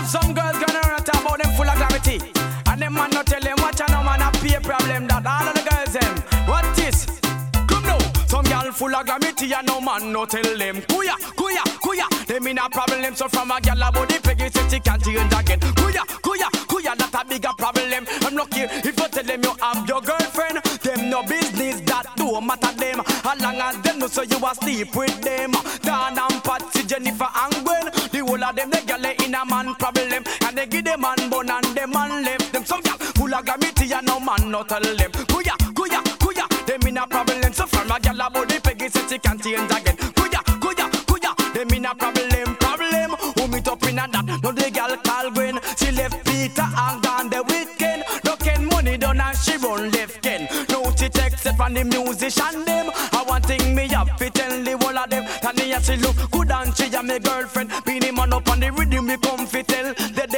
some girls gonna rant about them full of gravity. And them man not tell them watch and no man a pay problem. That all of the girls them, what is? Come now, some girl full of gravity and no man no tell them. Kuya, kuya, kuya, them in a problem. So from a girl about the peggy say she can't change again. Kuya, kuya, kuya, that a bigger problem. I'm lucky if you tell them you have your girlfriend. Them no business that do matter them. As long as them know so you a sleep with them. Dan and Patsy, Jennifer and Gwen. The whole of them they girl in a man problem. And they give them man bun and them man left them. Some girl full of gravity and no man no tell them. Kuya, kuya, kuya, them in a problem. So from a girl about the peggy say she can't change again. Kuya, kuya, kuya, them in a problem. Who meet up in a that? No the girl call Gwen. She left Peter and gone the weekend. No Ken money done and she run left Ken. No she text it from the musician them. I want thing me up to tell the whole of them. Tanya she look good and she a me girlfriend. Beanie man up on the rhythm me come fi tell. De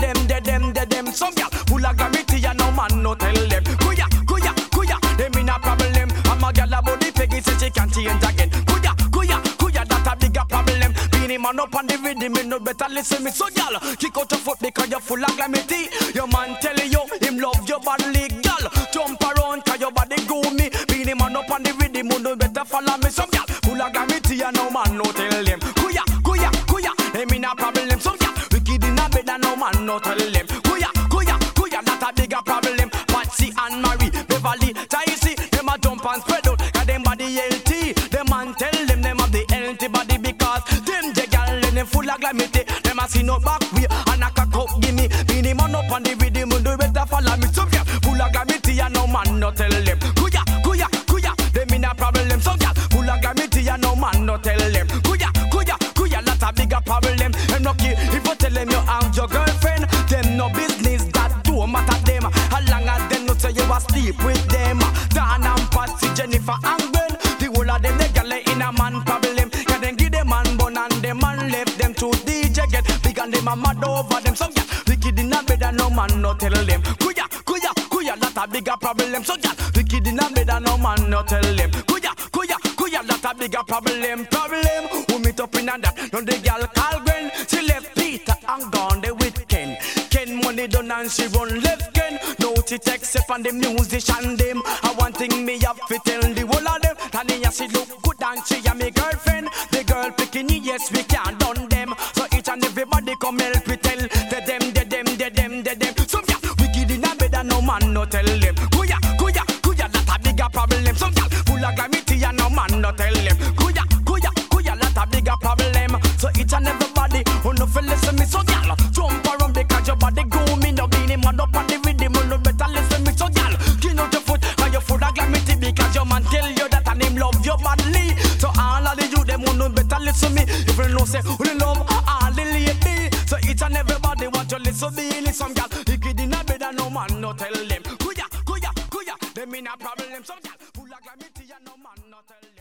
them. Some girl full of gravity and no man no tell them. Kuya, kuya, kuya, them in a problem. I'm a girl about the peggy say she can't change again. Kuya, kuya, kuya, that a bigger problem. Beanie man up on the rhythm me no better listen me. So girl, kick out your foot because you're full of gravity. Your man tell you him love your body, girl. Jump around 'cause your body gloomy. Beanie man up on the rhythm me no better follow me. Some girl full of gravity and no man no tell them. Kuya, kuya, kuya, them in a problem. Some girl wicked in a bed and no man no tell them. Kuya, kuya, kuya, that a bigger problem. Patsy and Marie, Beverly, Taisi, them a jump and spread out 'cause them body healthy. Them man tell them have the healthy body because them the girl and them full of glamity. Them a see no back way and a cock up gimme. Beanie man up on the rhythm and do better follow me. Some girl full of glamity and no man no tell them. Kuya, kuya, kuya, them in a problem. Some girl full of glamity and no man no tell them. Kuya, kuya, kuya, that's a bigger problem. And lucky if you tell them you have your girlfriend. Them no business that do matter them. As long as them know say you a sleep with them. Dan and Patsy, Jennifer and Gwen. The whole of them they girl in a man problem. Can them give them man bun and them man left them to DJ get big and them a mad over them. Some girl wicked in a bed and no man no tell them. Kuya, kuya, kuya, that's a bigger problem. So girl wicked in a bed and no man no tell them. Kuya, kuya, kuya, that's a bigger problem. Who meet up in a that? No the girl call Gwen. She left Peter and gone the weekend. Ken money done and she run left Ken. No she text it from the musician them. I want thing me up to tell the whole of them. Tanya she look good and she a me girlfriend. The girl picking yes we can't done them. So each and everybody come help me tell. Them. Some girl wicked in a bed and no man no tell them. Kuya, kuya, kuya, that a bigger problem. Some girl full of glamity and no man no tell them. Kuya, kuya, kuya, that a bigger problem. So each and everybody who no feel listen me. So girl jump around because your body gloomy. No beanie man up on the rhythm no better listen me. So girl clean out your foot and you full of glamity because your man tell you that and him love your badly. So all of the you them who no better listen me. If you know say who love all the lady. So each and everybody want to listen me. Some girl wicked in a bed and no man no tell them. Kuya, kuya, kuya, them in a problem. Some girl full of glamity and no man no tell them.